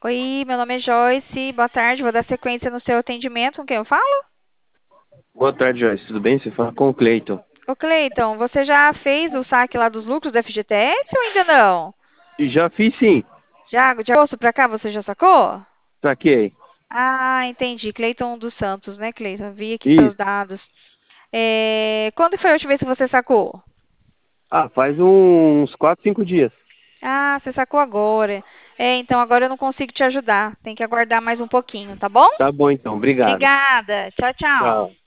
Oi, meu nome é Joyce. Boa tarde. Vou dar sequência no seu atendimento. Com quem eu falo? Boa tarde, Joyce. Tudo bem? Você fala com o Cleiton. Ô, Cleiton, você já fez o saque lá dos lucros do FGTS ou ainda não? E já fiz sim. Já, de agosto pra cá você já sacou? Saquei. Ah, entendi. Cleiton dos Santos, né, Cleiton? Vi aqui seus Isso. dados. Quando foi a última vez que você sacou? Ah, faz uns 4, 5 dias. Ah, você sacou agora. Então agora eu não consigo te ajudar. Tem que aguardar mais um pouquinho, tá bom? Tá bom então, obrigado. Obrigada. Tchau, tchau. Tchau.